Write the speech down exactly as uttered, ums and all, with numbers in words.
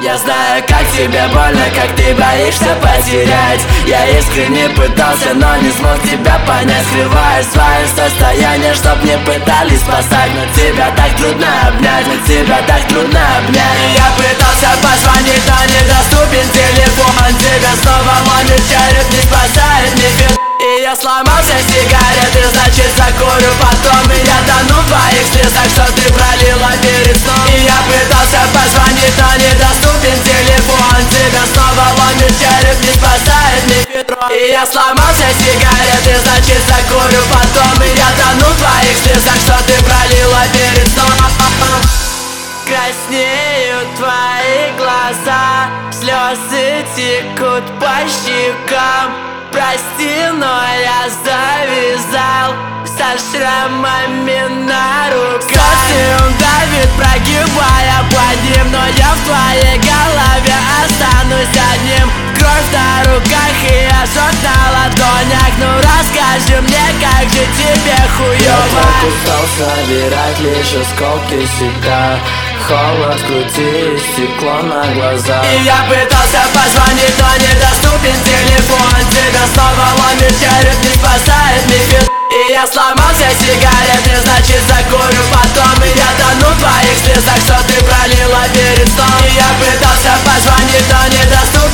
Я знаю, как тебе больно, как ты боишься потерять. Я искренне пытался, но не смог тебя понять. Скрываешь свое состояние, чтоб не пытались спасать. Но тебя так трудно обнять, но тебя так трудно обнять. Я пытался позвонить, но недоступен телефон. Тебя снова ломит череп, не спасает ни фиг. И я сломался сигареты, значит закурю потом. И я тону в твоих слезах, что ты пролила перед сном. И я пытался позвонить, но недоступен телефон. Тебя снова ломит череп, не спасает ни фиг. И я сломался сигареты, значит закурю потом. И я тону в твоих слезах, что ты пролила перед сном. Краснеют твои глаза, слезы текут по щекам. Прости, но я завязал со шрамами на руках. Он давит, прогибая под ним, но я в твоей голове останусь одним. Кровь на руках и ожог на ладонях. Ну расскажи мне, как же тебе хуёво. Я так устал собирать лишь осколки себя. Холод в груди, стекло на глазах. И я пытался позвонить, но недоступен телефон. Тебя снова ломит череп, не спасает ни фиг. И я сломался сигареты, значит закурю потом. И я тону в твоих слезах, что ты пролила перед сном. И я пытался позвонить, но недоступен